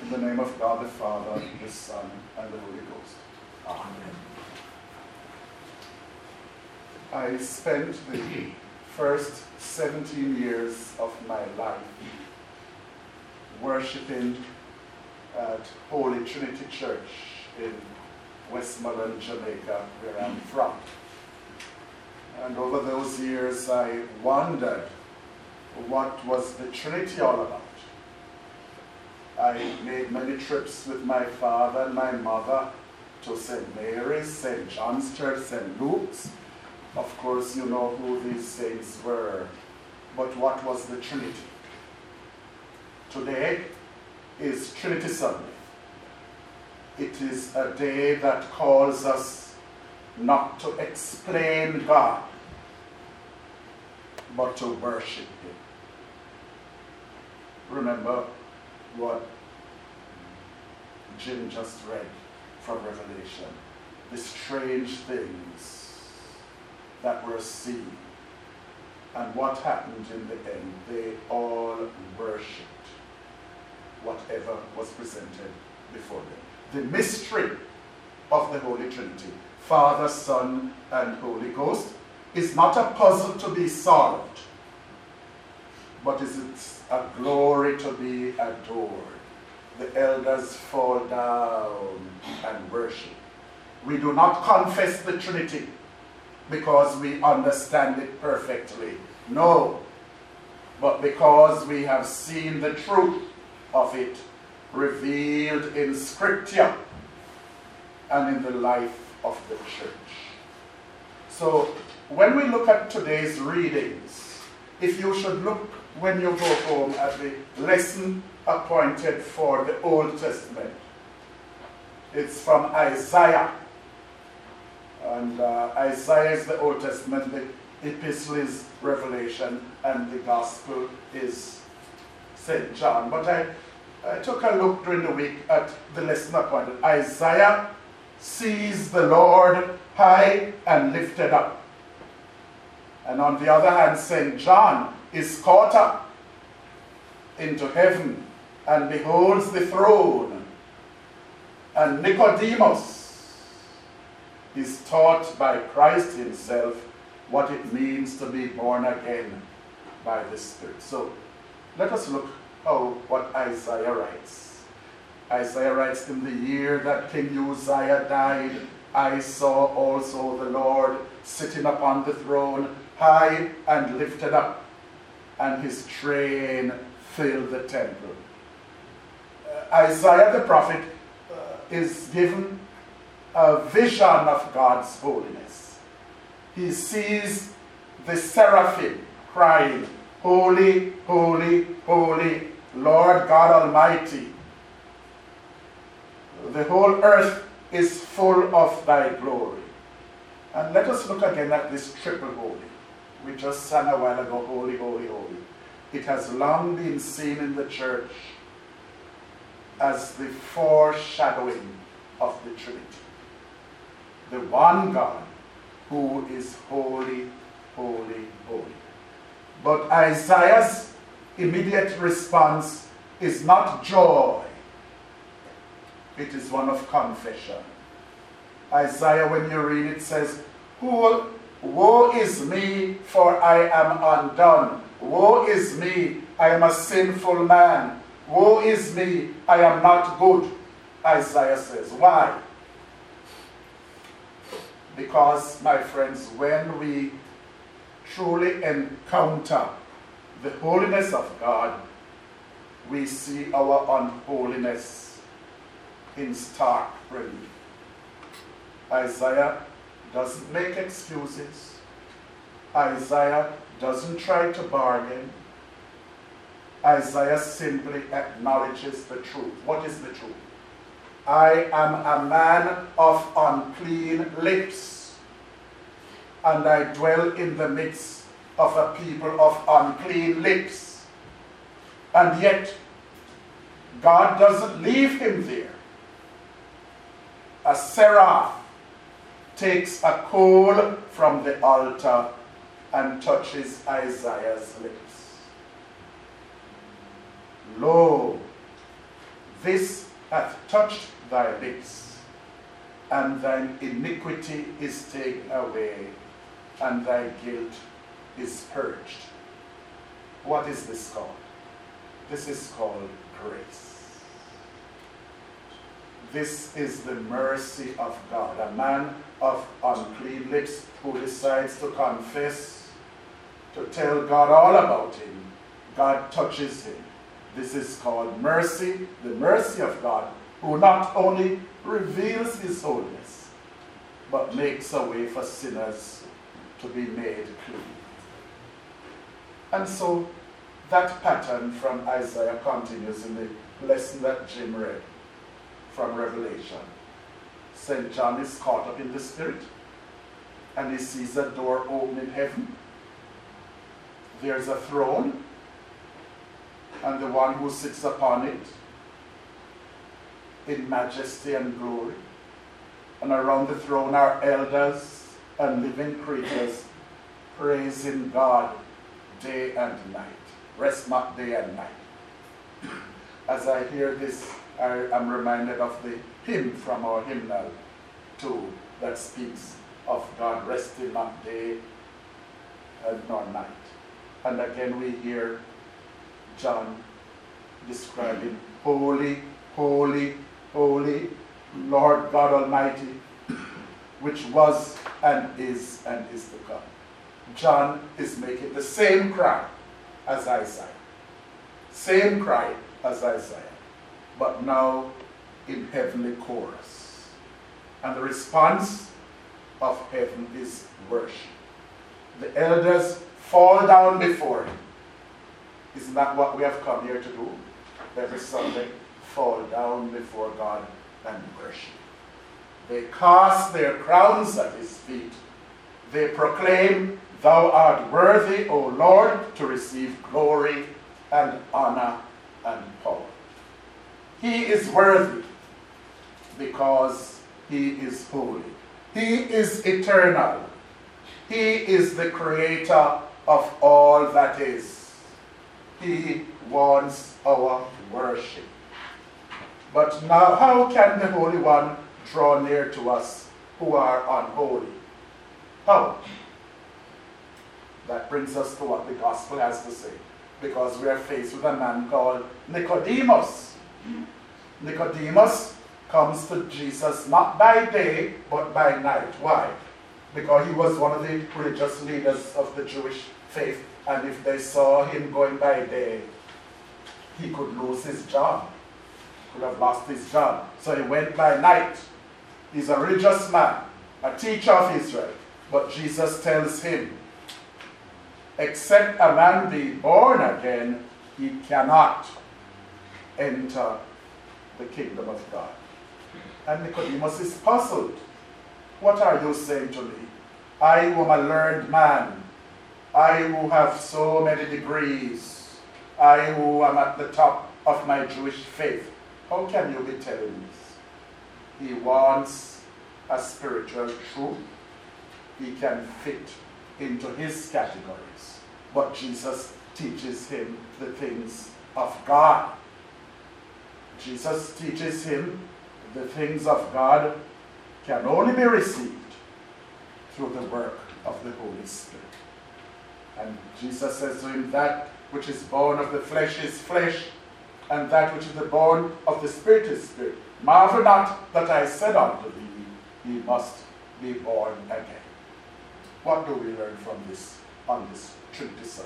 In the name of God the Father, the Son, and the Holy Ghost. Amen. I spent the first 17 years of my life worshiping at Holy Trinity Church in Westmoreland, Jamaica, where I'm from. And over those years I wondered what was the Trinity all about. I made many trips with my father and my mother to St. Mary's, St. John's Church, St. Luke's. Of course, you know who these saints were. But what was the Trinity? Today is Trinity Sunday. It is a day that calls us not to explain God, but to worship Him. Remember what Jim just read from Revelation. The strange things that were seen. And what happened in the end? They all worshipped whatever was presented before them. The mystery of the Holy Trinity, Father, Son, and Holy Ghost, is not a puzzle to be solved, but is a glory to be adored. The elders fall down and worship. We do not confess the Trinity because we understand it perfectly. No, but because we have seen the truth of it revealed in Scripture and in the life of the church. So when we look at today's readings, if you should look when you go home at the lesson appointed for the Old Testament, it's from Isaiah. And Isaiah is the Old Testament, the Epistle is Revelation, and the Gospel is St. John. But I took a look during the week at the lesson appointed. Isaiah sees the Lord high and lifted up. And on the other hand, St. John is caught up into heaven and beholds the throne. And Nicodemus is taught by Christ himself what it means to be born again by the Spirit. So let us look what Isaiah writes. Isaiah writes, in the year that King Uzziah died, I saw also the Lord sitting upon the throne, high and lifted up, and his train filled the temple. Isaiah the prophet is given a vision of God's holiness. He sees the seraphim crying, holy, holy, holy, Lord God Almighty. The whole earth is full of thy glory. And let us look again at this triple holy. We just sang a while ago, holy, holy, holy. It has long been seen in the church as the foreshadowing of the Trinity. The one God who is holy, holy, holy. But Isaiah's immediate response is not joy. It is one of confession. Isaiah, when you read it, says, woe is me, for I am undone. Woe is me, I am a sinful man. Woe is me, I am not good. Isaiah says. Why? Because, my friends, when we truly encounter the holiness of God, we see our unholiness in stark relief. Isaiah doesn't make excuses. Isaiah doesn't try to bargain. Isaiah simply acknowledges the truth. What is the truth? I am a man of unclean lips, and I dwell in the midst of a people of unclean lips. And yet, God doesn't leave him there. A seraph takes a coal from the altar and touches Isaiah's lips. Lo, This hath touched thy lips, and thine iniquity is taken away, and thy guilt is purged. What is this called? This is called grace. This is the mercy of God. A man of unclean lips who decides to confess, to tell God all about him, God touches him. This is called mercy, the mercy of God, who not only reveals his holiness, but makes a way for sinners to be made clean. And so that pattern from Isaiah continues in the lesson that Jim read from Revelation. St. John is caught up in the Spirit, and he sees a door open in heaven. There's a throne, and the one who sits upon it in majesty and glory. And around the throne are elders and living creatures praising God day and night. Rest not day and night. As I hear this, I am reminded of the hymn from our hymnal too that speaks of God resting not day and nor night. And again we hear John describing, holy, holy, holy, Lord God Almighty, which was and is to come. John is making the same cry as Isaiah. Same cry as Isaiah, but now in heavenly chorus. And the response of heaven is worship. The elders fall down before him. Isn't that what we have come here to do? Every Sunday, fall down before God and worship. They cast their crowns at his feet. They proclaim, Thou art worthy, O Lord, to receive glory and honor and power. He is worthy because he is holy. He is eternal. He is the creator of all that is. He wants our worship. But now, how can the Holy One draw near to us who are unholy? How? That brings us to what the gospel has to say. Because we are faced with a man called Nicodemus. Nicodemus comes to Jesus not by day, but by night. Why? Because he was one of the religious leaders of the Jewish faith. And if they saw him going by day, he could lose his job. Could have lost his job. So he went by night. He's a religious man, a teacher of Israel. But Jesus tells him, except a man be born again, he cannot enter the kingdom of God. And Nicodemus is puzzled. What are you saying to me? I who am a learned man, I who have so many degrees, I who am at the top of my Jewish faith, how can you be telling me this? He wants a spiritual truth he can fit into his categories. But Jesus teaches him the things of God. Jesus teaches him the things of God can only be received through the work of the Holy Spirit. And Jesus says to him, that which is born of the flesh is flesh, and that which is the born of the Spirit is spirit. Marvel not that I said unto thee, ye must be born again. What do we learn from this on this Trinity Sunday?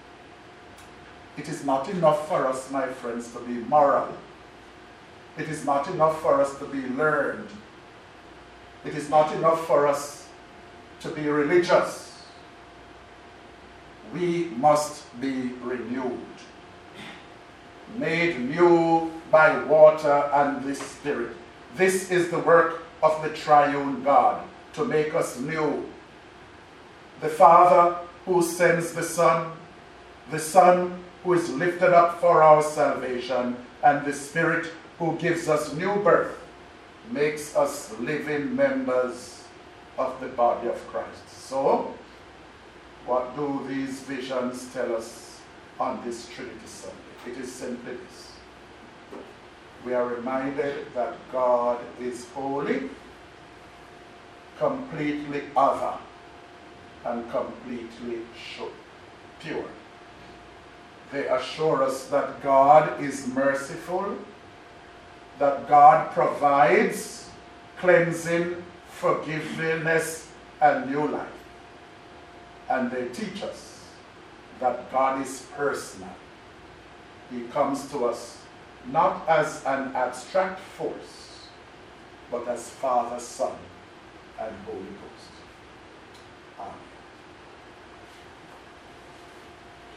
It is not enough for us, my friends, to be moral. It is not enough for us to be learned. It is not enough for us to be religious. We must be renewed, made new by water and the Spirit. This is the work of the triune God, to make us new. The Father who sends the Son who is lifted up for our salvation, and the Spirit who gives us new birth, makes us living members of the body of Christ. So, what do these visions tell us on this Trinity Sunday? It is simply this. we are reminded that God is holy, completely other, and completely pure. They assure us that God is merciful, that God provides cleansing, forgiveness, and new life. And they teach us that God is personal. He comes to us not as an abstract force, but as Father, Son, and Holy Ghost. Amen.